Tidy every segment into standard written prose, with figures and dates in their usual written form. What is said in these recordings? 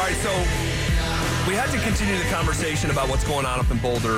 right, so we had to continue the conversation about what's going on up in Boulder.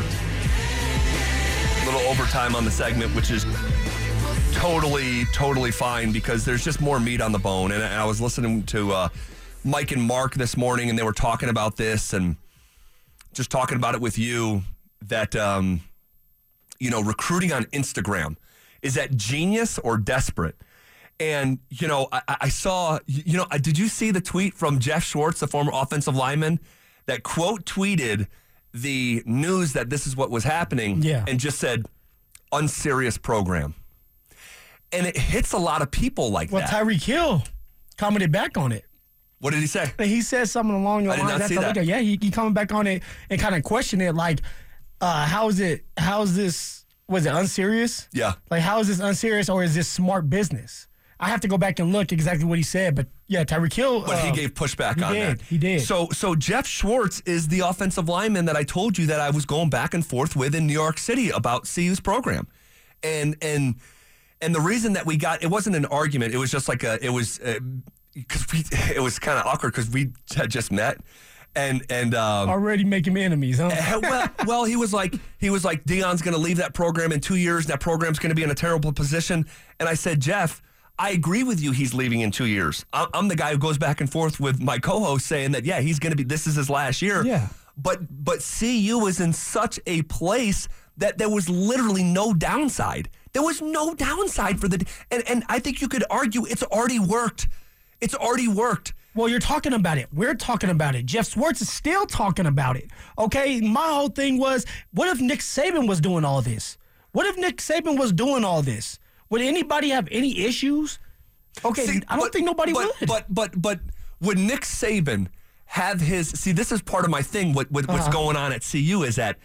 A little overtime on the segment, which is totally fine because there's just more meat on the bone. And I was listening to Mike and Mark this morning, and they were talking about this and just talking about it with you, that, recruiting on Instagram, is that genius or desperate? And, I saw, did you see the tweet from Jeff Schwartz, the former offensive lineman, that quote tweeted the news that this is what was happening and just said, unserious program. And it hits a lot of people like that. Well, Tyreek Hill commented back on it. What did he say? He said something along the lines. I did not see that. Yeah, he coming back on it and kind of questioned it like, how is this, was it unserious? Yeah. Like, how is this unserious or is this smart business? I have to go back and look exactly what he said, but yeah, Tyreek Hill. But he gave pushback on that. He did. So Jeff Schwartz is the offensive lineman that I told you that I was going back and forth with in New York City about CU's program, and the reason that we got, it wasn't an argument. It was just like it was kind of awkward because we had just met. And already making enemies, huh? well, he was like Deion's going to leave that program in 2 years. And that program's going to be in a terrible position. And I said, Jeff, I agree with you. He's leaving in 2 years. I'm the guy who goes back and forth with my co-host saying that, yeah, he's going to be, this is his last year. Yeah. But CU was in such a place that there was literally no downside. There was no downside for and I think you could argue it's already worked. It's already worked. Well, you're talking about it. We're talking about it. Jeff Schwartz is still talking about it. Okay? My whole thing was, what if Nick Saban was doing all this? What if Nick Saban was doing all this? Would anybody have any issues? Okay, I don't think nobody would. But would Nick Saban have his... See, this is part of my thing. What's going on at CU is that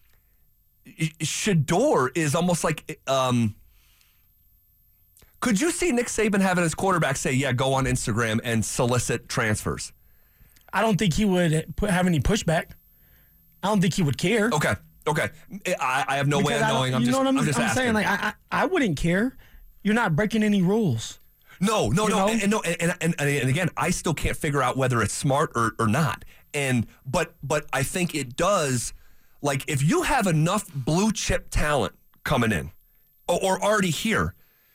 Shedeur is almost like... could you see Nick Saban having his quarterback say, yeah, go on Instagram and solicit transfers? I don't think he would have any pushback. I don't think he would care. Okay. I have no way of knowing. I'm just asking. Saying, like, I wouldn't care. You're not breaking any rules. No. And again, I still can't figure out whether it's smart or not. But I think it does. Like, if you have enough blue chip talent coming in or already here,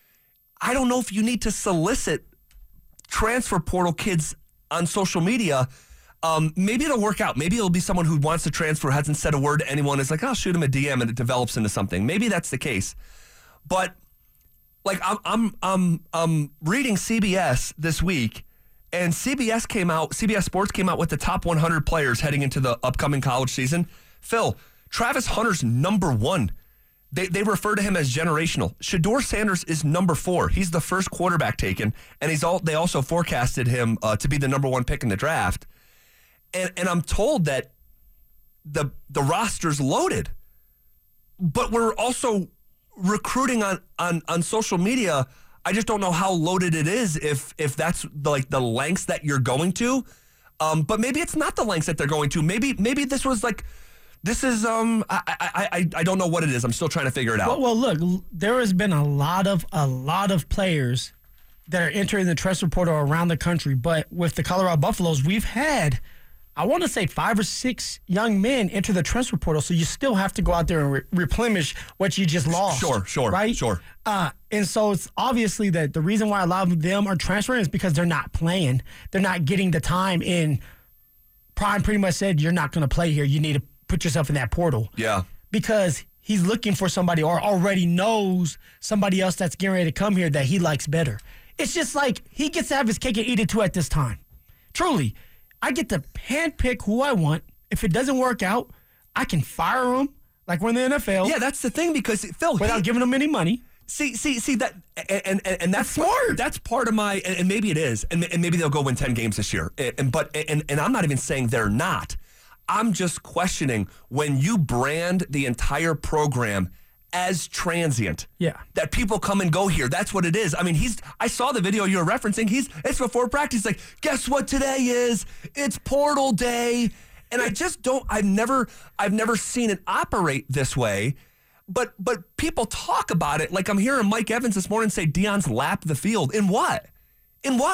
I don't know if you need to solicit transfer portal kids on social media. Maybe it'll work out. Maybe it'll be someone who wants to transfer, hasn't said a word to anyone. It's like, I'll shoot him a DM and it develops into something. Maybe that's the case. But like I'm reading CBS this week, and CBS Sports came out with the top 100 players heading into the upcoming college season. Phil, Travis Hunter's number 1. They refer to him as generational. Shedeur Sanders is number 4. He's the first quarterback taken, and they also forecasted him to be the number 1 pick in the draft. And I'm told that the roster's loaded, but we're also recruiting on social media. I just don't know how loaded it is if that's the lengths that you're going to. But maybe it's not the lengths that they're going to. Maybe this was like. This is I don't know what it is. I'm still trying to figure it out. Well, look, there has been a lot of players that are entering the transfer portal around the country, but with the Colorado Buffaloes, we've had, I want to say, 5 or 6 young men enter the transfer portal. So you still have to go out there and replenish what you just lost. Sure, right? Sure. And so it's obviously that the reason why a lot of them are transferring is because they're not playing. They're not getting the time in. Prime pretty much said, you're not going to play here. You need to put yourself in that portal. Yeah. Because he's looking for somebody or already knows somebody else that's getting ready to come here that he likes better. It's just like he gets to have his cake and eat it too at this time. Truly, I get to handpick who I want. If it doesn't work out, I can fire him like we're in the NFL. Yeah, that's the thing because, Phil. Without giving him any money. See that, and that's smart. That's part of my, and maybe it is, and maybe they'll go win 10 games this year. And I'm not even saying they're not. I'm just questioning when you brand the entire program as transient. Yeah. That people come and go here. That's what it is. I mean, I saw the video you're referencing. It's before practice. Like, guess what today is? It's portal day. And I just I've never seen it operate this way. But people talk about it. Like I'm hearing Mike Evans this morning say Deion's lapped the field. In what?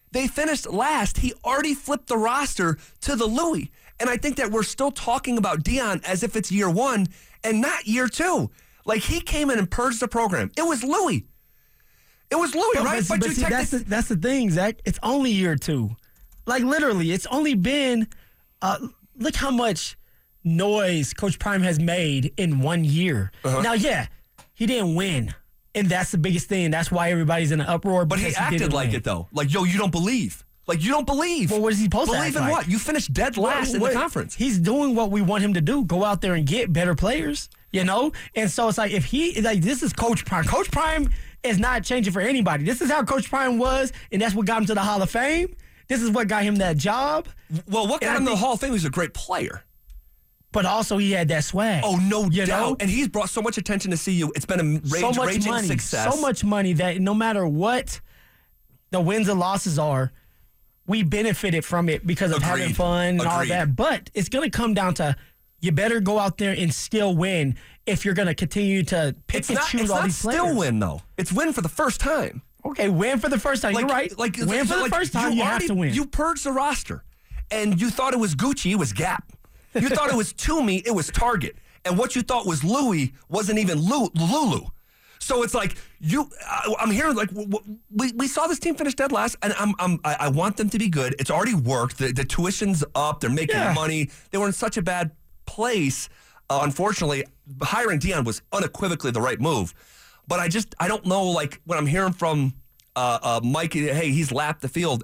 They finished last. He already flipped the roster to the Louis. And I think that we're still talking about Deion as if it's year one and not year two. Like, he came in and purged the program. It was Louis. It was Louis, right? But that's the thing, Zach. It's only year two. Like, literally, it's only been look how much noise Coach Prime has made in 1 year. Now, yeah, he didn't win. And that's the biggest thing. That's why everybody's in an uproar. But he acted like it, though. Like, yo, you don't believe. Like, you don't believe. Well, what is he supposed to act believe in like? what? You finished dead last in the conference. He's doing what we want him to do. Go out there and get better players, you know? And so it's like, this is Coach Prime. Coach Prime is not changing for anybody. This is how Coach Prime was, and that's what got him to the Hall of Fame. This is what got him that job. Well, what got him to the Hall of Fame? He was a great player. But also he had that swag. Oh, no doubt. Know? And he's brought so much attention to CU. It's been a raging success. So much money that no matter what the wins and losses are, we benefited from it because of having fun and all that. But it's going to come down to you better go out there and still win if you're going to continue to pick and choose all these players. It's not still win, though. It's win for the first time. Okay, win for the first time. You're right. Win for the first time, you have to win. You purged the roster, and you thought it was Gucci, it was Gap. You thought it was Toomey, it was Target. And what you thought was Louis wasn't even Lulu. So it's like, I'm hearing, like, we saw this team finish dead last, and I want them to be good. It's already worked. The tuition's up. They're making money. They were in such a bad place. Unfortunately, hiring Deion was unequivocally the right move. But I don't know, like, when I'm hearing from Mike, hey, he's lapped the field.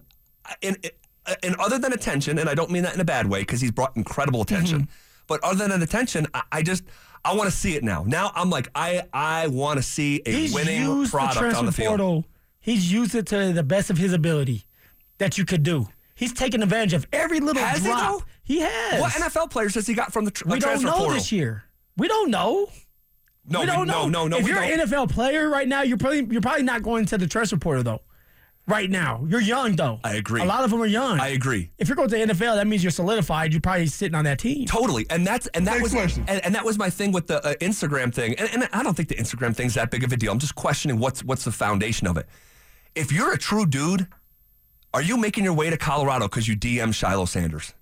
And other than attention, and I don't mean that in a bad way because he's brought incredible attention, but other than attention, I want to see it now. Now I'm like, I want to see a winning product on the field. Portal. He's used it to the best of his ability that you could do. He's taken advantage of every little drop. He has. What NFL players has he got from the transfer portal? We don't know this year. We don't know. No, we don't know. If you're an NFL player right now, you're probably not going to the transfer portal though. Right now, you're young though. I agree. A lot of them are young. I agree. If you're going to the NFL, that means you're solidified. You're probably sitting on that team. Totally, and that was my thing with the Instagram thing. And I don't think the Instagram thing's that big of a deal. I'm just questioning what's the foundation of it. If you're a true dude, are you making your way to Colorado because you DM Shiloh Sanders?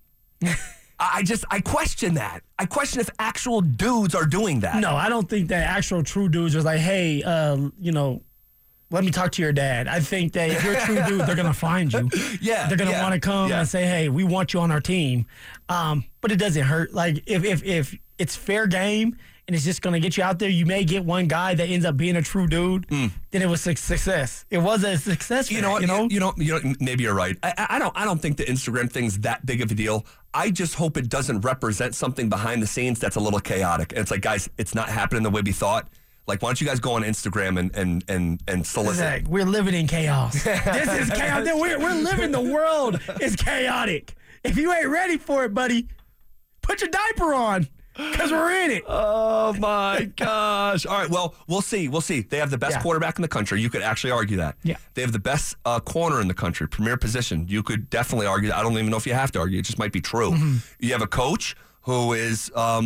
I question that. I question if actual dudes are doing that. No, I don't think that actual true dudes are like, hey, let me talk to your dad. I think that if you're a true dude, they're going to find you. Yeah. They're going to want to come and say, hey, we want you on our team. But it doesn't hurt. Like, if it's fair game and it's just going to get you out there, you may get one guy that ends up being a true dude. Then it was a success. It was a success. You know, maybe you're right. I don't think the Instagram thing's that big of a deal. I just hope it doesn't represent something behind the scenes that's a little chaotic. And it's like, guys, it's not happening the way we thought. Like, why don't you guys go on Instagram and solicit? Zach, we're living in chaos. This is chaos. We're living, the world is chaotic. If you ain't ready for it, buddy, put your diaper on because we're in it. Oh, my gosh. All right, well, we'll see. They have the best quarterback in the country. You could actually argue that. Yeah. They have the best corner in the country, premier position. You could definitely argue that. I don't even know if you have to argue. It just might be true. You have a coach who is,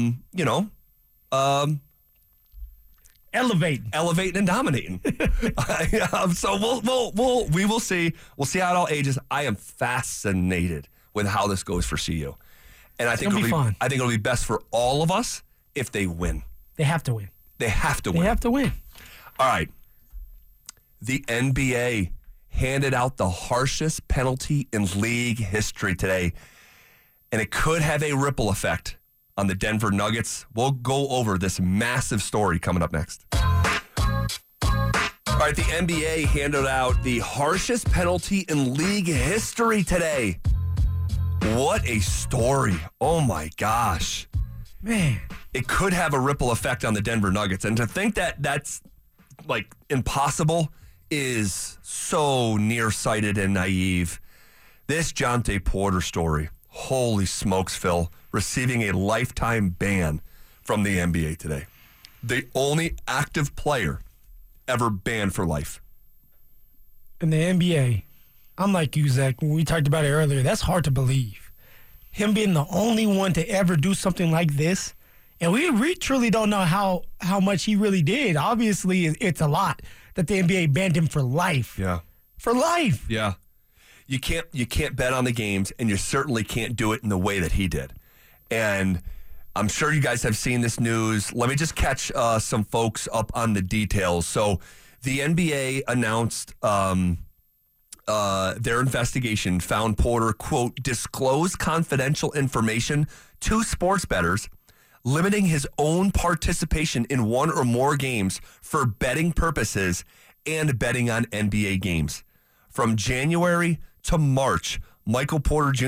elevating and dominating. So we will see. We'll see how it all ages. I am fascinated with how this goes for CU, and I think it'll be fun. I think it'll be best for all of us if they win. They have to win. They have to win. They have to win. All right. The NBA handed out the harshest penalty in league history today, and it could have a ripple effect on the Denver Nuggets. We'll go over this massive story coming up next. All right, the NBA handed out the harshest penalty in league history today. What a story. Oh, my gosh. Man. It could have a ripple effect on the Denver Nuggets. And to think that that's, like, impossible is so nearsighted and naive. This Jonte Porter story. Holy smokes, Phil. Receiving a lifetime ban from the NBA today. The only active player ever banned for life. In the NBA, I'm like you, Zach, when we talked about it earlier, that's hard to believe. Him being the only one to ever do something like this. And we truly don't know how much he really did. Obviously, it's a lot that the NBA banned him for life. Yeah. For life. Yeah. you can't bet on the games, and you certainly can't do it in the way that he did. And I'm sure you guys have seen this news. Let me just catch some folks up on the details. So the NBA announced their investigation found Porter, quote, disclosed confidential information to sports bettors, limiting his own participation in one or more games for betting purposes and betting on NBA games. From January to March, Jonte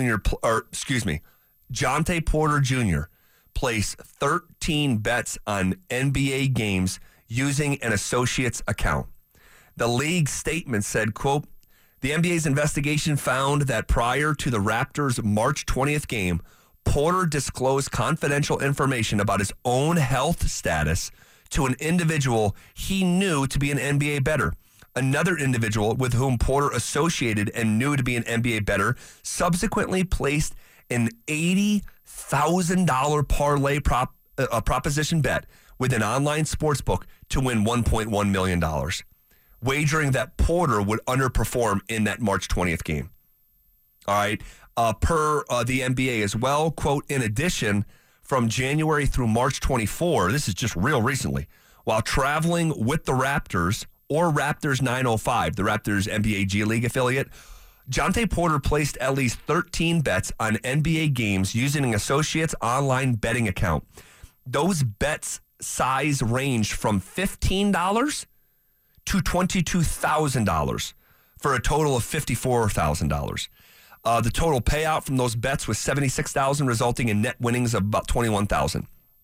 Porter Jr. placed 13 bets on NBA games using an associate's account. The league statement said, quote, the NBA's investigation found that prior to the Raptors' March 20th game, Porter disclosed confidential information about his own health status to an individual he knew to be an NBA bettor. Another individual with whom Porter associated and knew to be an NBA bettor subsequently placed an $80,000 parlay proposition bet with an online sportsbook to win $1.1 million, wagering that Porter would underperform in that March 20th game. All right. Per the NBA as well, quote, in addition, from January through March 24, this is just real recently, while traveling with the Raptors or Raptors 905, the Raptors NBA G League affiliate, Jonte Porter placed at least 13 bets on NBA games using an associate's online betting account. Those bets size ranged from $15 to $22,000 for a total of $54,000. The total payout from those bets was $76,000, resulting in net winnings of about $21,000.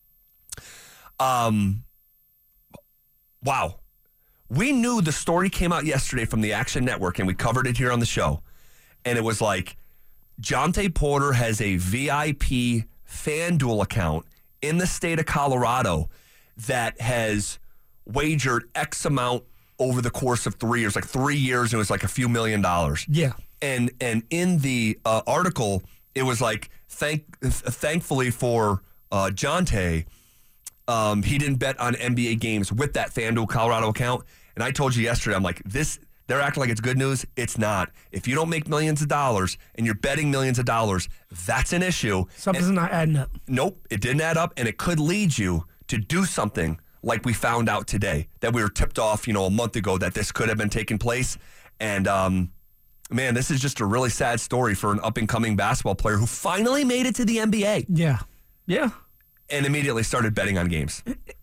Wow. We knew the story came out yesterday from the Action Network, and we covered it here on the show. And it was like, Jonte Porter has a VIP FanDuel account in the state of Colorado that has wagered X amount over the course of 3 years, like 3 years, and it was like a few $1 million. Yeah. And in the article, it was like, thankfully for Jonte, he didn't bet on NBA games with that FanDuel Colorado account. And I told you yesterday, I'm like, they're acting like it's good news. It's not. If you don't make millions of dollars and you're betting millions of dollars, that's an issue. Something's not adding up. Nope, it didn't add up, and it could lead you to do something like we found out today, that we were tipped off, a month ago, that this could have been taking place. And man, this is just a really sad story for an up-and-coming basketball player who finally made it to the NBA. Yeah. Yeah. And immediately started betting on games.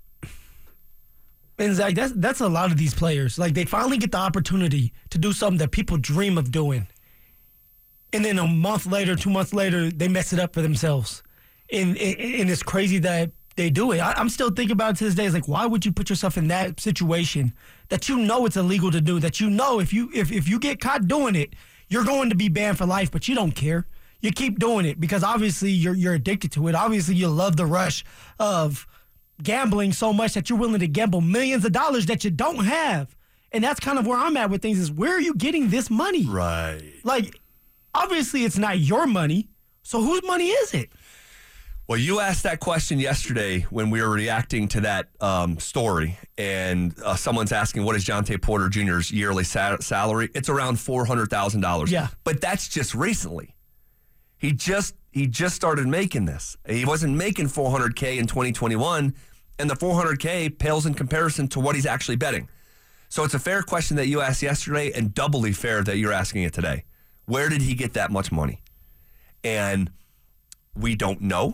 And Zach, that's a lot of these players. Like, they finally get the opportunity to do something that people dream of doing. And then a month later, 2 months later, they mess it up for themselves. And it's crazy that they do it. I'm still thinking about it to this day. It's like, why would you put yourself in that situation that you know it's illegal to do, that you know if you get caught doing it, you're going to be banned for life, but you don't care. You keep doing it because obviously you're addicted to it. Obviously you love the rush of gambling so much that you're willing to gamble millions of dollars that you don't have. And that's kind of where I'm at with things, is where are you getting this money? Right. Like, obviously it's not your money, so whose money is it? Well, you asked that question yesterday when we were reacting to that story, and someone's asking, what is Jonte Porter Jr.'s yearly salary? It's around $400,000. Yeah. But that's just recently. He just started making this. He wasn't making $400K in 2021, and the $400K pales in comparison to what he's actually betting. So it's a fair question that you asked yesterday, and doubly fair that you're asking it today. Where did he get that much money? And we don't know.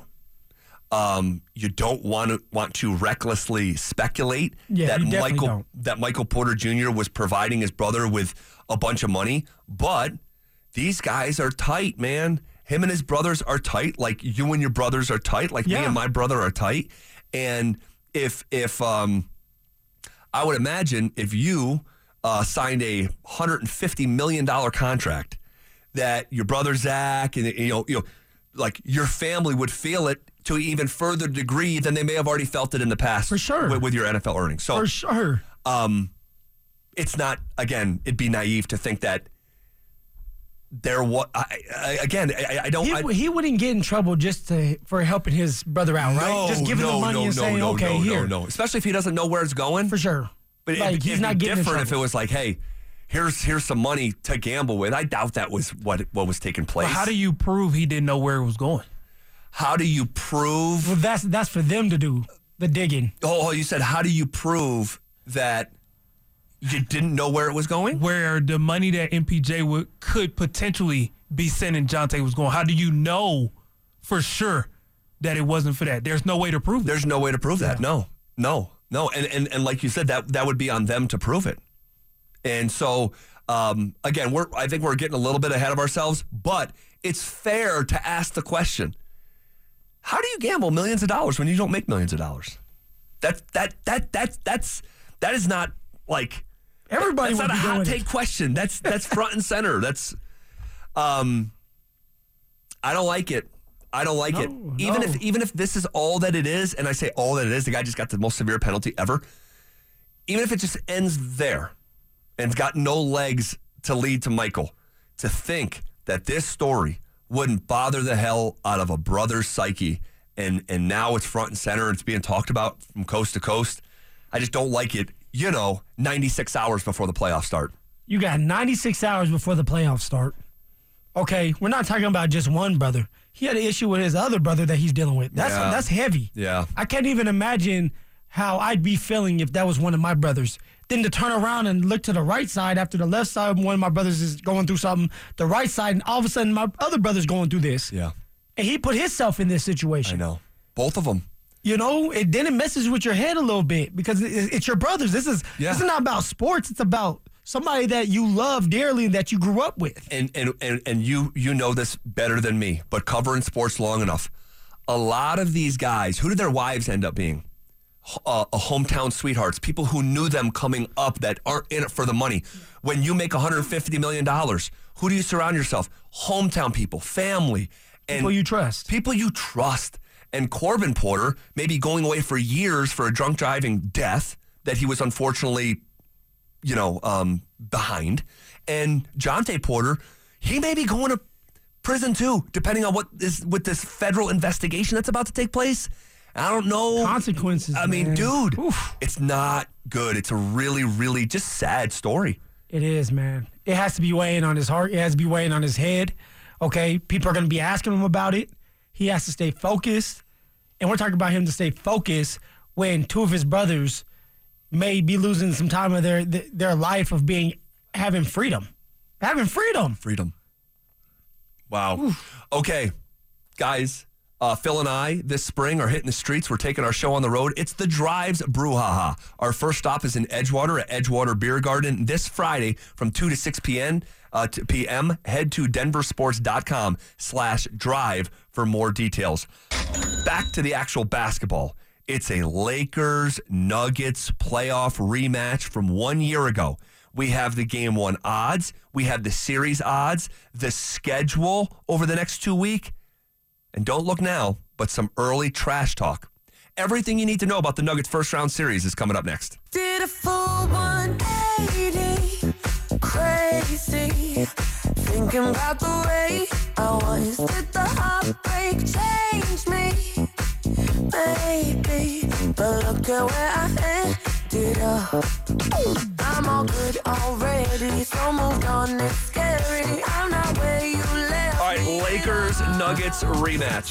You don't want to recklessly speculate that Michael Porter Jr. was providing his brother with a bunch of money, but these guys are tight, man. Him and his brothers are tight, like you and your brothers are tight, like me and my brother are tight. And if I would imagine if you signed a $150 million contract, that your brother Zach and like your family would feel it to even further degree than they may have already felt it in the past. For sure. With your NFL earnings. So for sure. It's not, again, it'd be naive to think that there was, I don't. He wouldn't get in trouble just for helping his brother out, right? Just giving him money and saying, here. No. Especially if he doesn't know where it's going. For sure. But like, he's not getting in trouble. Different if it was like, hey, here's some money to gamble with. I doubt that was what was taking place. But how do you prove he didn't know where it was going? How do you prove? Well, that's for them to do, the digging. Oh, you said how do you prove that you didn't know where it was going? Where the money that MPJ could potentially be sending Jonte was going. How do you know for sure that it wasn't for that? There's no way to prove that. There's no way to prove that. No. And like you said, that would be on them to prove it. And so, again, I think we're getting a little bit ahead of ourselves, but it's fair to ask the question, how do you gamble millions of dollars when you don't make millions of dollars? That is not like everybody. That's would not be a hot doing take it. question. That's front and center. That's I don't like it. I don't like it. Even if this is all that it is, and I say all that it is, the guy just got the most severe penalty ever. Even if it just ends there and it's got no legs to lead to Michael, to think that this story wouldn't bother the hell out of a brother's psyche, and now it's front and center and it's being talked about from coast to coast. I just don't like it, 96 hours before the playoffs start. You got 96 hours before the playoffs start. Okay, we're not talking about just one brother. He had an issue with his other brother that he's dealing with. That's heavy. Yeah. I can't even imagine how I'd be feeling if that was one of my brothers. Then to turn around and look to the right side after the left side, one of my brothers is going through something, the right side, and all of a sudden my other brother's going through this. Yeah. And he put himself in this situation. I know. Both of them. Then it messes with your head a little bit because it's your brothers. This is not about sports. It's about somebody that you love dearly and that you grew up with. And you know this better than me, but covering sports long enough. A lot of these guys, who did their wives end up being? Hometown sweethearts, people who knew them coming up that aren't in it for the money. When you make $150 million, who do you surround yourself? Hometown people, family. And people you trust. People you trust. And Corbin Porter may be going away for years for a drunk driving death that he was unfortunately, behind. And Jonte Porter, he may be going to prison too, depending on what is with this federal investigation that's about to take place. I don't know. Consequences. I mean, man. dude, Oof. It's not good. It's a really, really just sad story. It is, man. It has to be weighing on his heart. It has to be weighing on his head. Okay? People are going to be asking him about it. He has to stay focused. And we're talking about him to stay focused when two of his brothers may be losing some time of their life of having freedom. Having freedom. Freedom. Wow. Oof. Okay, guys. Phil and I this spring are hitting the streets. We're taking our show on the road. It's the Drives Brouhaha. Our first stop is in Edgewater at Edgewater Beer Garden this Friday from 2 to 6 p.m. Head to denversports.com/drive for more details. Back to the actual basketball. It's a Lakers-Nuggets playoff rematch from 1 year ago. We have the game one odds. We have the series odds, the schedule over the next 2 weeks. And don't look now, but some early trash talk. Everything you need to know about the Nuggets first round series is coming up next. Did a full 180, crazy, thinking about the way I was. Did the heartbreak change me? Maybe, but look at where I ended up. I'm all good already, so moved on, it's scary. I'm not where you left. All right, Lakers Nuggets rematch.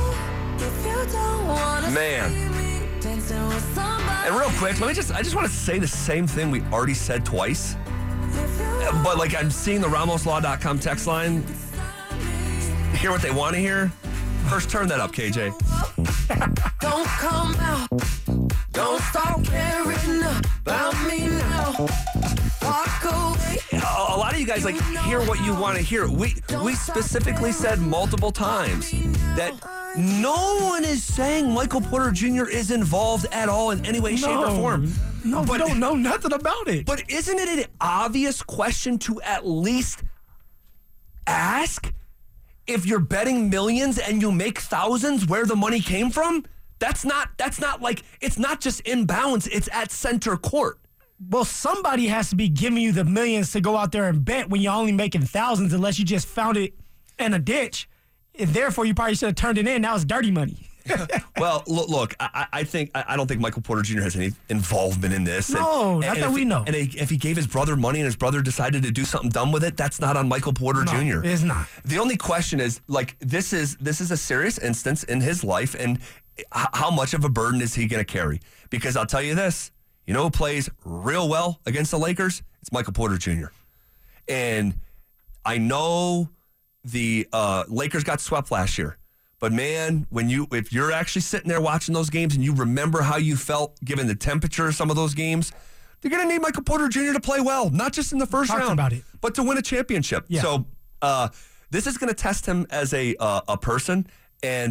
Man. And real quick, I just want to say the same thing we already said twice. But I'm seeing the RamosLaw.com text line. Hear what they want to hear. First, turn that up, KJ. Don't come out. Don't start caring about me now. Walk away. A lot of you guys hear what you want to hear. We specifically said multiple times that no one is saying Michael Porter Jr. is involved at all in any way, shape, or form. No, but don't know nothing about it. But isn't it an obvious question to at least ask? If you're betting millions and you make thousands, where the money came from? That's not it's not just in bounds, it's at center court. Well, somebody has to be giving you the millions to go out there and bet when you're only making thousands unless you just found it in a ditch. And therefore, you probably should have turned it in. Now it's dirty money. Well, look, I don't think Michael Porter Jr. has any involvement in this. No, not that we know. And if he gave his brother money and his brother decided to do something dumb with it, that's not on Michael Porter Jr. It is not. The only question is, like, this is a serious instance in his life, and how much of a burden is he going to carry? Because I'll tell you this, you know who plays real well against the Lakers? It's Michael Porter Jr. And I know the Lakers got swept last year. But man, if you're actually sitting there watching those games and you remember how you felt given the temperature of some of those games, you're going to need Michael Porter Jr. to play well, not just in the first round, about it. but to win a championship. Yeah. So this is going to test him as a person, and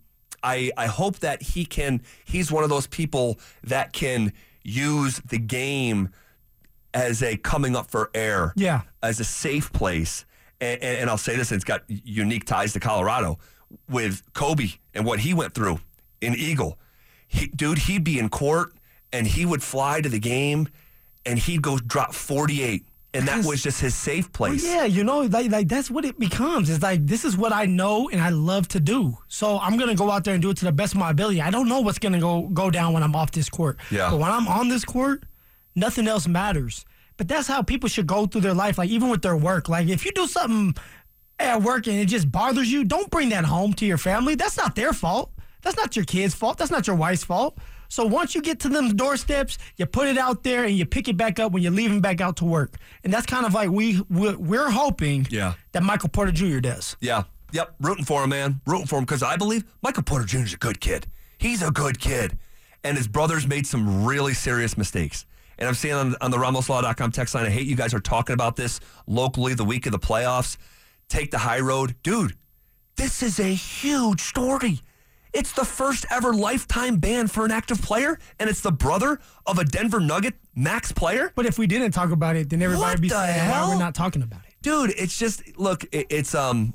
I hope that he's one of those people that can use the game as a coming up for air, as a safe place. And I'll say this, and it's got unique ties to Colorado. With Kobe and what he went through in Eagle, he'd be in court and he would fly to the game and he'd go drop 48, and that was just his safe place. Well, yeah, you know, like that's what it becomes. It's like, this is what I know and I love to do, so I'm gonna go out there and do it to the best of my ability. I don't know what's gonna go down when I'm off this court. Yeah. But when I'm on this court, nothing else matters. But that's how people should go through their life, like even with their work. Like if you do something at work and it just bothers you, don't bring that home to your family. That's not their fault. That's not your kid's fault. That's not your wife's fault. So once you get to them doorsteps, you put it out there and you pick it back up when you're leaving back out to work. And that's kind of like we're hoping that Michael Porter Jr. does. Yeah. Yep. Rooting for him, man. Rooting for him, because I believe Michael Porter Jr. is a good kid. He's a good kid. And his brother's made some really serious mistakes. And I'm seeing on the RamosLaw.com text line, I hate you guys are talking about this locally the week of the playoffs. Take the high road. Dude, this is a huge story. It's the first ever lifetime ban for an active player, and it's the brother of a Denver Nugget max player. But if we didn't talk about it, then everybody would be saying, why we're not talking about it. Dude, it's just, look, it is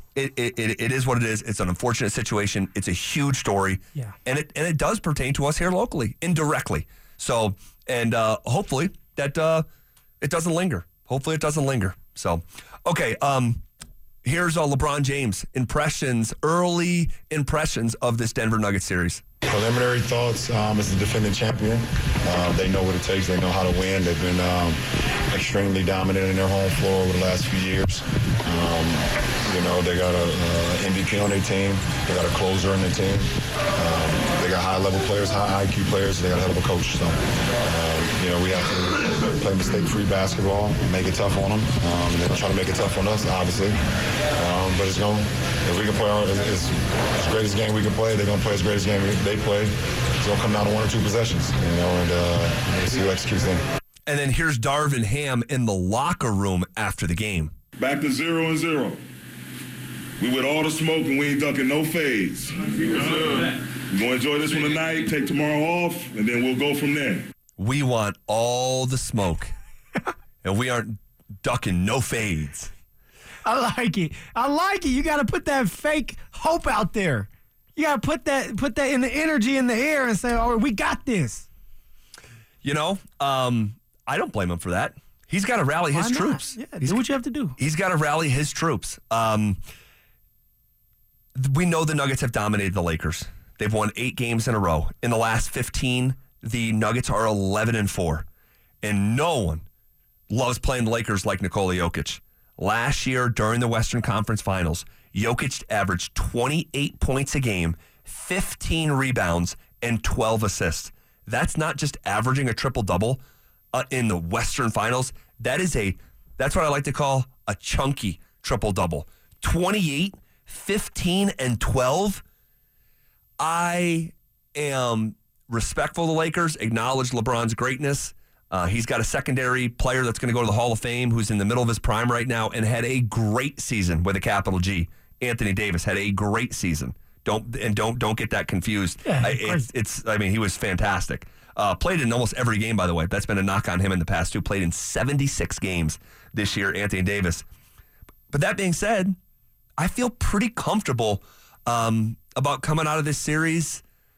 what it is. It's an unfortunate situation. It's a huge story. Yeah. And it does pertain to us here locally, indirectly. So, and hopefully that it doesn't linger. Hopefully it doesn't linger. So, okay, here's LeBron James early impressions of this Denver Nuggets series. Preliminary thoughts as the defending champion. They know what it takes. They know how to win. They've been extremely dominant in their home floor over the last few years. They got an MVP on their team. They got a closer on their team. They got high-level players, high IQ players. They got a hell of a coach. So, we have to play mistake-free basketball, make it tough on them. They'll try to make it tough on us, obviously. But if we can play as great as game we can play, they're going to play as great as game they play. It's going to come down to 1 or 2 possessions, and we'll see who executes them. And then here's Darvin Ham in the locker room after the game. Back to 0-0. We with all the smoke and we ain't ducking no fades. We're going to enjoy this one tonight, take tomorrow off, and then we'll go from there. We want all the smoke, and we aren't ducking no fades. I like it. You got to put that fake hope out there. You got to put that in the energy in the air and say, "Oh, we got this." I don't blame him for that. He's got to rally his troops. Yeah, do what you have to do. He's got to rally his troops. We know the Nuggets have dominated the Lakers. They've won 8 games in a row. In the last 15, the Nuggets are 11-4. And no one loves playing the Lakers like Nikola Jokic. Last year, during the Western Conference Finals, Jokic averaged 28 points a game, 15 rebounds, and 12 assists. That's not just averaging a triple-double in the Western Finals. That's what I like to call a chunky triple-double. 28, 15, and 12. I am respectful of the Lakers, acknowledge LeBron's greatness. He's got a secondary player that's going to go to the Hall of Fame who's in the middle of his prime right now and had a great season with a capital G. Anthony Davis had a great season. Don't get that confused. Yeah, he was fantastic. Played in almost every game, by the way. That's been a knock on him in the past, too. Played in 76 games this year, Anthony Davis. But that being said, I feel pretty comfortable about coming out of this series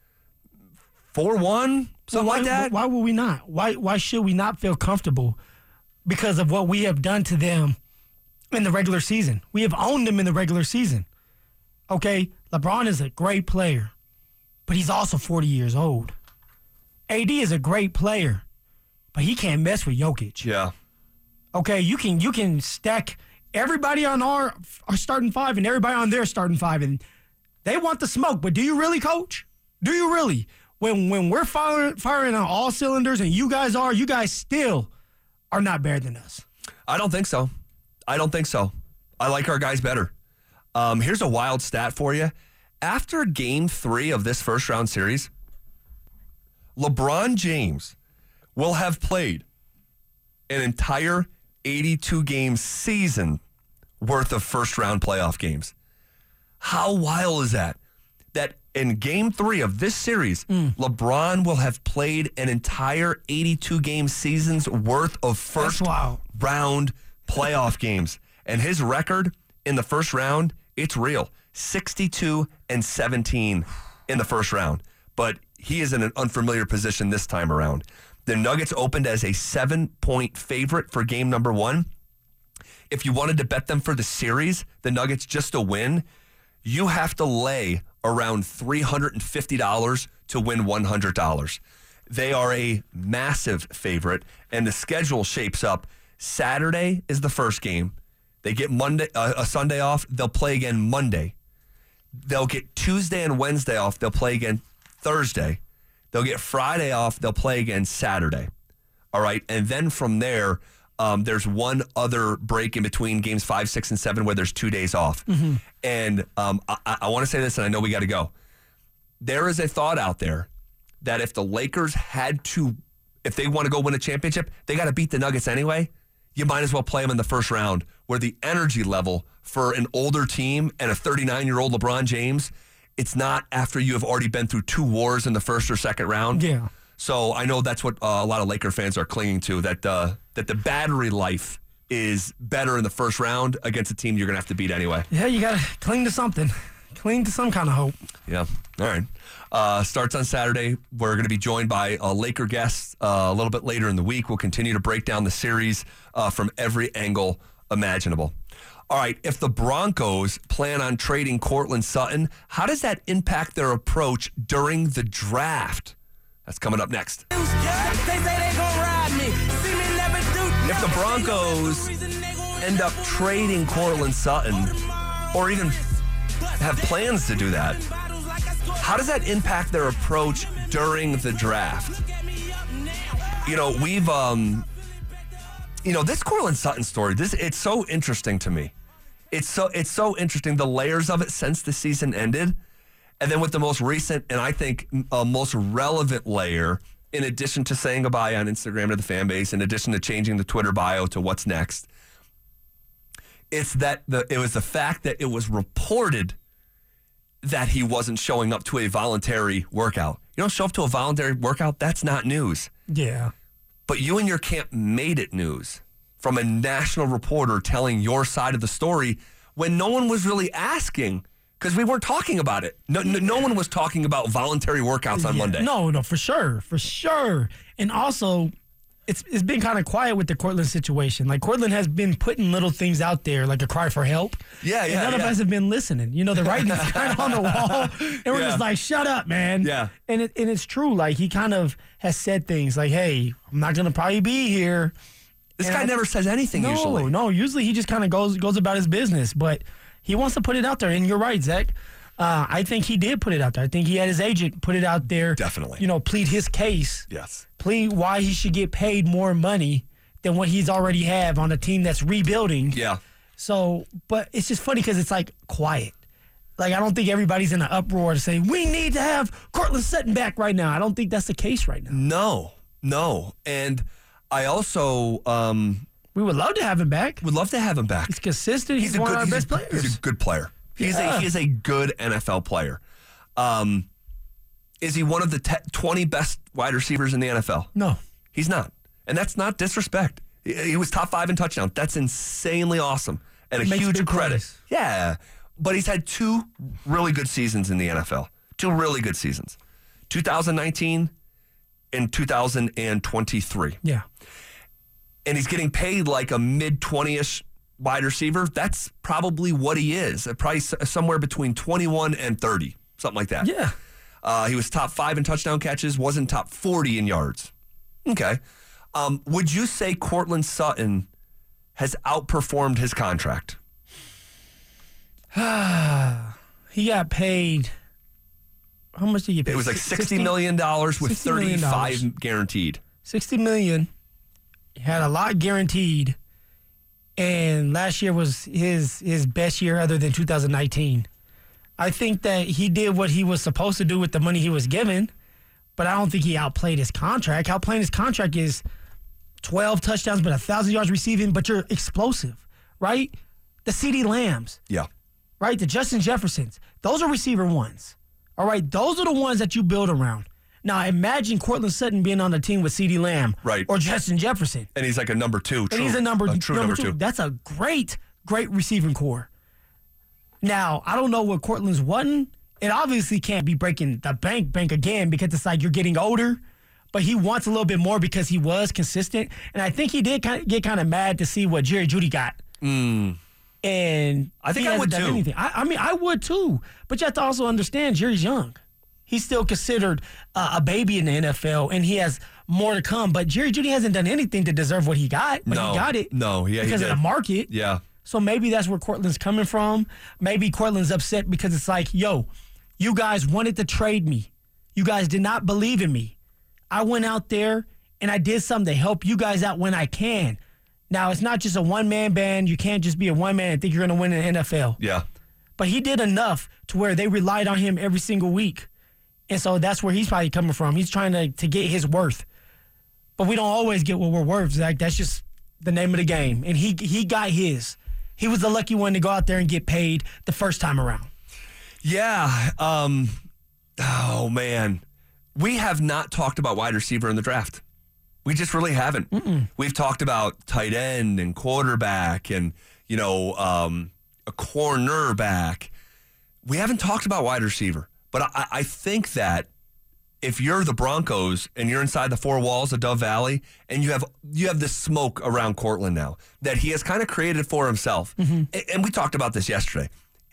4-1, something like that. Why would we not? Why should we not feel comfortable? Because of what we have done to them in the regular season. We have owned them in the regular season. Okay, LeBron is a great player. but he's also 40 years old. AD is a great player, but he can't mess with Jokic. Yeah. Okay, you can stack everybody on our starting five and everybody on their starting five, and they want the smoke. But do you really, Coach? Do you really? When we're firing on all cylinders, and you guys still are not better than us. I don't think so. I like our guys better. Here's a wild stat for you. After Game 3 of this first-round series, LeBron James will have played an entire 82-game season worth of first-round playoff games. How wild is that? That in Game 3 of this series, LeBron will have played an entire 82-game season's worth of first-round playoff games. And his record in the first round, it's real. 62-17 in the first round. But he is in an unfamiliar position this time around. The Nuggets opened as a 7-point favorite for game number 1. If you wanted to bet them for the series, the Nuggets just to win, you have to lay around $350 to win $100. They are a massive favorite, and the schedule shapes up. Saturday is the first game. They get a Sunday off. They'll play again Monday. They'll get Tuesday and Wednesday off. They'll play again Thursday. They'll get Friday off. They'll play again Saturday. All right. And then from there, there's one other break in between games 5, 6, and 7 where there's 2 days off. Mm-hmm. And I want to say this, and I know we got to go. There is a thought out there that if the Lakers if they want to go win a championship, they got to beat the Nuggets anyway. You might as well play them in the first round, where the energy level for an older team and a 39-year-old LeBron James, it's not after you have already been through 2 wars in the first or second round. Yeah. So I know that's what a lot of Laker fans are clinging to, that the battery life is better in the first round against a team you're going to have to beat anyway. Yeah, you got to cling to something. Cling to some kind of hope. Yeah. All right. Starts on Saturday. We're going to be joined by Laker guests a little bit later in the week. We'll continue to break down the series from every angle imaginable. All right, if the Broncos plan on trading Courtland Sutton, how does that impact their approach during the draft? That's coming up next. If the Broncos end up trading Courtland Sutton, or even have plans to do that, how does that impact their approach during the draft? You know, we've, this Courtland Sutton story, it's so interesting to me. It's so interesting, the layers of it since the season ended. And then with the most recent, and I think most relevant layer, in addition to saying goodbye on Instagram to the fan base, in addition to changing the Twitter bio to what's next, it's that it was the fact that it was reported that he wasn't showing up to a voluntary workout. You don't show up to a voluntary workout, that's not news. Yeah. But you and your camp made it news from a national reporter telling your side of the story when no one was really asking, because we weren't talking about it. No one was talking about voluntary workouts on Monday. No, for sure. And also, it's been kind of quiet with the Courtland situation. Like, Courtland has been putting little things out there, like a cry for help. Yeah. None of us have been listening. You know, the writing is kind of on the wall, and we're just like, shut up, man. Yeah. And it's true. Like, he kind of has said things like, hey, I'm not going to probably be here. This guy never says anything usually. No, usually he just kind of goes about his business, but he wants to put it out there. And you're right, Zach. I think he did put it out there. I think he had his agent put it out there. Definitely. You know, plead his case. Yes. Plead why he should get paid more money than what he's already have on a team that's rebuilding. Yeah. So, but it's just funny because it's like quiet. Like, I don't think everybody's in an uproar to say, we need to have Courtland Sutton back right now. I don't think that's the case right now. No. And I also... we would love to have him back. Would love to have him back. He's consistent. He's one of our best players. He's a good player. He is a good NFL player. Is he one of the 20 best wide receivers in the NFL? No. He's not. And that's not disrespect. He was top 5 in touchdowns. That's insanely awesome. And a huge credit. Plays. Yeah. But he's had 2 really good seasons in the NFL. 2 really good seasons. 2019 and 2023. Yeah. And he's getting paid like a mid-20-ish wide receiver. That's probably what he is. Probably somewhere between 21 and 30, something like that. Yeah. He was top 5 in touchdown catches, wasn't top 40 in yards. Okay. Would you say Courtland Sutton has outperformed his contract? He got paid. How much did he get paid? It was like $60 million with $35 guaranteed. $60 million. He had a lot guaranteed. And last year was his best year other than 2019. I think that he did what he was supposed to do with the money he was given, but I don't think he outplayed his contract. Outplaying his contract is 12 touchdowns, but 1,000 yards receiving, but you're explosive, right? The CeeDee Lambs. Yeah. Right? The Justin Jeffersons. Those are receiver ones. All right? Those are the ones that you build around. Now, imagine Courtland Sutton being on the team with CeeDee Lamb or Justin Jefferson. And he's like a number 2. And he's a true number two. That's a great receiving core. Now, I don't know what Courtland's wanting. It obviously can't be breaking the bank again because it's like you're getting older. But he wants a little bit more because he was consistent. And I think he did get kind of mad to see what Jerry Jeudy got. And I think I would too. Anything. I mean, I would too. But you have to also understand Jerry's young. He's still considered a baby in the NFL, and he has more to come. But Jerry Jeudy hasn't done anything to deserve what he got. But he got it. Because of the market. Yeah. So maybe that's where Courtland's coming from. Maybe Courtland's upset because it's like, yo, you guys wanted to trade me. You guys did not believe in me. I went out there, and I did something to help you guys out when I can. Now, it's not just a one-man band. You can't just be a one-man and think you're going to win in the NFL. Yeah. But he did enough to where they relied on him every single week. And so that's where he's probably coming from. He's trying to get his worth. But we don't always get what we're worth, Zach. That's just the name of the game. And he got his. He was the lucky one to go out there and get paid the first time around. Yeah. Oh, man. We have not talked about wide receiver in the draft. We just really haven't. We've talked about tight end and quarterback and, a cornerback. We haven't talked about wide receiver. But I think that if you're the Broncos and you're inside the 4 walls of Dove Valley and you have this smoke around Courtland now that he has kind of created for himself, and we talked about this yesterday,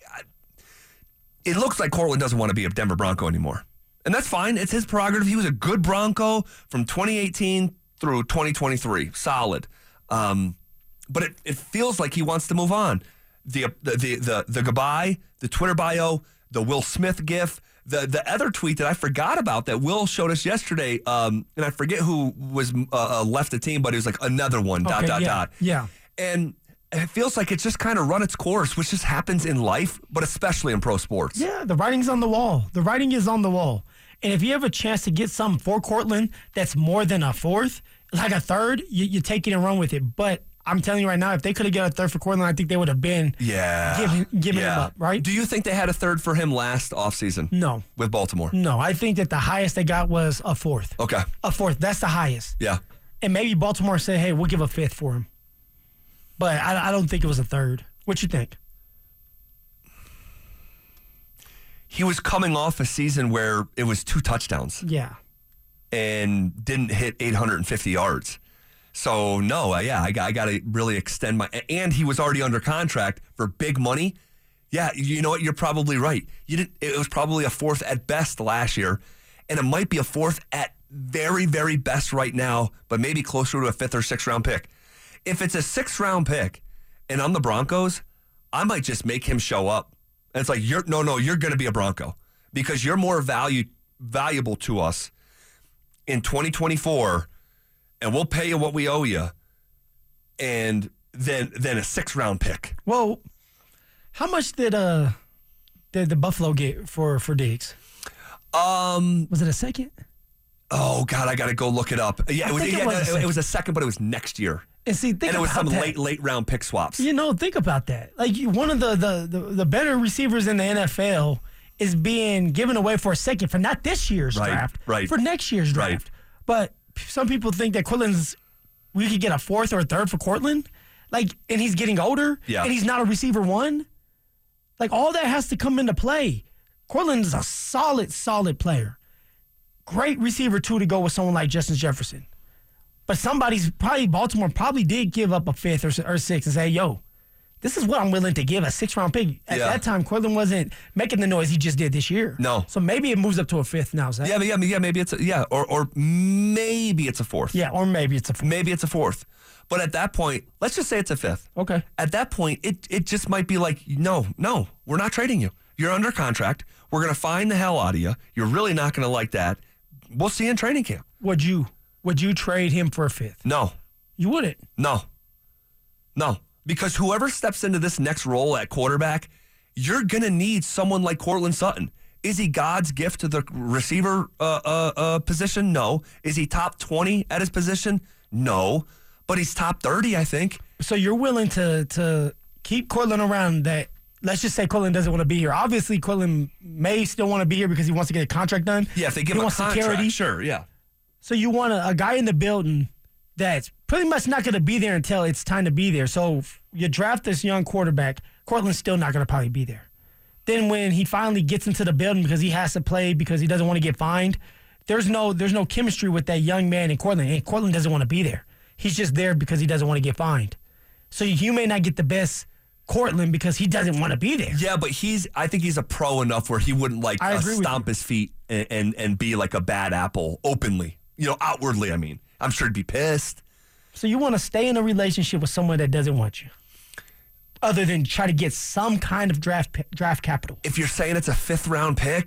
it looks like Courtland doesn't want to be a Denver Bronco anymore. And that's fine. It's his prerogative. He was a good Bronco from 2018 through 2023. Solid. But it feels like he wants to move on. The goodbye, the Twitter bio, the Will Smith gif, the other tweet that I forgot about that Will showed us yesterday, and I forget who was left the team, but it was like another one, ... Yeah. And it feels like it's just kind of run its course, which just happens in life, but especially in pro sports. Yeah, the writing's on the wall. The writing is on the wall. And if you have a chance to get something for Courtland that's more than a fourth, like a third, you take it and run with it. But I'm telling you right now, if they could have got a third for Courtland, I think they would have been giving him up, right? Do you think they had a third for him last offseason? No. With Baltimore? No, I think that the highest they got was a fourth. Okay. A fourth, that's the highest. Yeah. And maybe Baltimore said, hey, we'll give a fifth for him. But I don't think it was a third. What you think? He was coming off a season where it was 2 touchdowns. Yeah. And didn't hit 850 yards. So, no, I got to really extend my... And he was already under contract for big money. Yeah, you know what? You're probably right. It was probably a fourth at best last year, and it might be a fourth at very, very best right now, but maybe closer to a 5th or 6th round pick. If it's a 6th round pick and I'm the Broncos, I might just make him show up. And it's like, you're going to be a Bronco because you're more valuable to us in 2024, and we'll pay you what we owe you, and then a 6th round pick. Well, how much did the Buffalo get for Diggs? Was it a second? Oh God, I got to go look it up. Yeah, it was a second, but it was next year. And see, think and it was about some that. late round pick swaps. Think about that. Like one of the better receivers in the NFL is being given away for a second for not this year's draft, for next year's draft. But some people think that we could get a 4th or a 3rd for Courtland, and he's getting older, and he's not a receiver 1. Like all that has to come into play. Courtland is a solid player. Great receiver 2 to go with someone like Justin Jefferson. But Baltimore probably did give up a 5th or 6th and say, yo, This is what I'm willing to give, a 6th-round pick. At that time, Courtland wasn't making the noise he just did this year. No. So maybe it moves up to a 5th now, Zach. Yeah, maybe it's or maybe it's a 4th. Yeah, or maybe it's a 4th. Maybe it's a 4th. But at that point, let's just say it's a 5th. Okay. At that point, it just might be like, no, we're not trading you. You're under contract. We're going to fine the hell out of you. You're really not going to like that. We'll see you in training camp. Would you trade him for a 5th? No. You wouldn't? No. Because whoever steps into this next role at quarterback, you're going to need someone like Courtland Sutton. Is he God's gift to the receiver position? No. Is he top 20 at his position? No. But he's top 30, I think. So you're willing to keep Courtland around that. Let's just say Courtland doesn't want to be here. Obviously, Courtland may still want to be here because he wants to get a contract done. Yeah, if they give him a contract, security. Sure, yeah. So you want a guy in the building that's pretty much not going to be there until it's time to be there. So you draft this young quarterback, Courtland's still not going to probably be there. Then when he finally gets into the building because he has to play because he doesn't want to get fined, there's no chemistry with that young man in Courtland. And Courtland doesn't want to be there. He's just there because he doesn't want to get fined. So you may not get the best Courtland because he doesn't want to be there. Yeah, but I think he's a pro enough where he wouldn't stomp his feet and be like a bad apple openly. Outwardly, I mean. I'm sure he'd be pissed. So you want to stay in a relationship with someone that doesn't want you, other than try to get some kind of draft capital. If you're saying it's a 5th-round pick,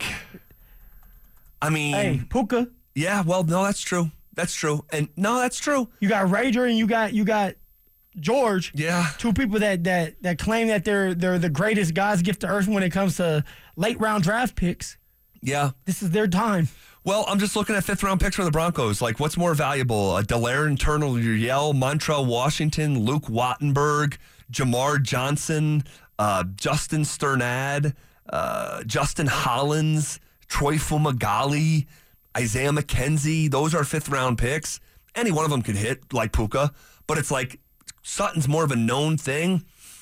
I mean... Hey, Puka. Yeah, well, no, that's true. That's true. And no, that's true. You got Rager and you got George. Yeah. 2 people that claim that they're the greatest God's gift to earth when it comes to late-round draft picks. Yeah. This is their time. Well, I'm just looking at 5th-round picks for the Broncos. Like, what's more valuable? Delaren Turner-Yell, Montrell Washington, Luke Wattenberg, Jamar Johnson, Justin Sternad, Justin Hollins, Troy Fumagalli, Isaiah McKenzie. Those are 5th-round picks. Any one of them could hit, like Puka. But it's like Sutton's more of a known thing.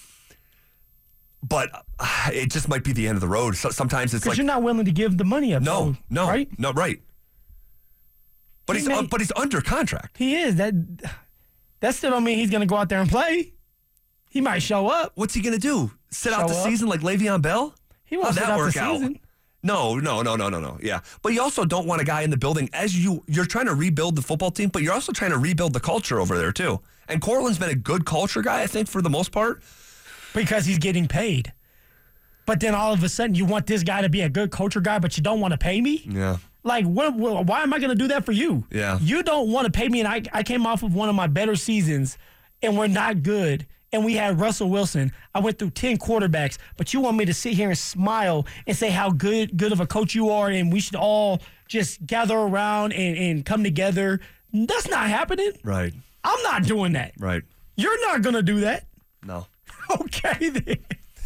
But it just might be the end of the road. So sometimes it's like you're not willing to give the money up. No, right? No, right. But he's under contract. He is. That still don't mean he's going to go out there and play. He might show up. What's he going to do? Sit out the season like Le'Veon Bell? He won't sit out the season. No. Yeah, but you also don't want a guy in the building as you're trying to rebuild the football team, but you're also trying to rebuild the culture over there too. And Courtland's been a good culture guy, I think, for the most part. Because he's getting paid. But then all of a sudden you want this guy to be a good culture guy, but you don't want to pay me? Yeah. Like, why am I going to do that for you? Yeah. You don't want to pay me, and I came off of one of my better seasons, and we're not good, and we had Russell Wilson. I went through 10 quarterbacks, but you want me to sit here and smile and say how good of a coach you are, and we should all just gather around and come together. That's not happening. Right. I'm not doing that. Right. You're not going to do that. No. Okay, then.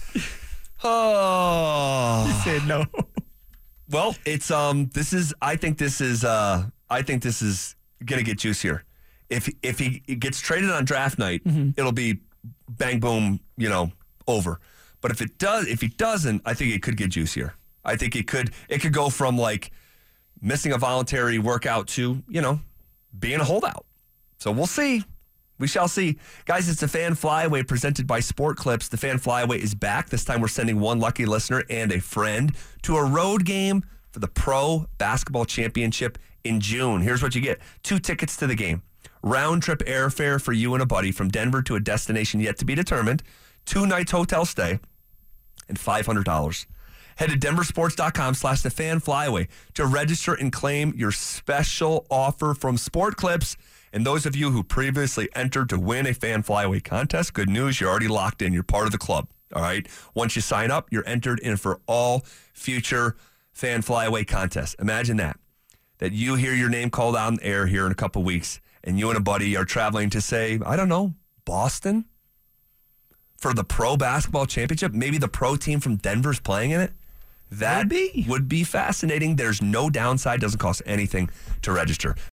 Oh. He said no. Well, it's I think this is gonna get juicier. If he gets traded on draft night, it'll be bang boom, over. But if he doesn't, I think it could get juicier. I think it could go from like missing a voluntary workout to, being a holdout. So we'll see. We shall see. Guys, it's the Fan Flyaway presented by Sport Clips. The Fan Flyaway is back. This time we're sending one lucky listener and a friend to a road game for the Pro Basketball Championship in June. Here's what you get. 2 tickets to the game. Round-trip airfare for you and a buddy from Denver to a destination yet to be determined. 2 nights hotel stay and $500. Head to denversports.com/thefanflyaway to register and claim your special offer from Sport Clips. And those of you who previously entered to win a Fan Flyaway contest, good news, you're already locked in. You're part of the club, all right? Once you sign up, you're entered in for all future Fan Flyaway contests. Imagine that you hear your name called out on the air here in a couple weeks, and you and a buddy are traveling to, say, I don't know, Boston for the Pro Basketball Championship. Maybe the pro team from Denver's playing in it. That would be fascinating. There's no downside. Doesn't cost anything to register.